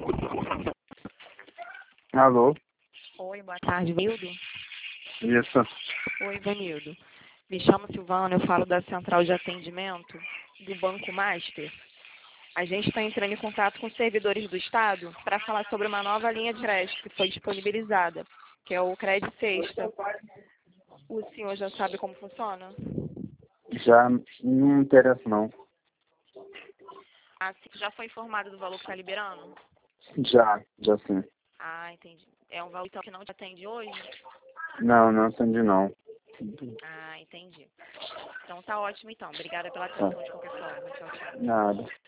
Alô? Oi, boa tarde, Vanildo. Isso. Oi, Vanildo. Me chamo Silvana, eu falo da Central de Atendimento do Banco Master. A gente está entrando em contato com os servidores do Estado para falar sobre uma nova linha de crédito que foi disponibilizada, que é o Crédito Sexta. O senhor já sabe como funciona? Já não me interessa, não. Ah, sim, já foi informado do valor que está liberando? Já sim. Ah, entendi. É um valor então, que não te atende hoje? Não, não atendi, não. Ah, entendi. Então tá ótimo então. Obrigada pela Tá. atenção de qualquer forma. Tchau, tchau. Nada.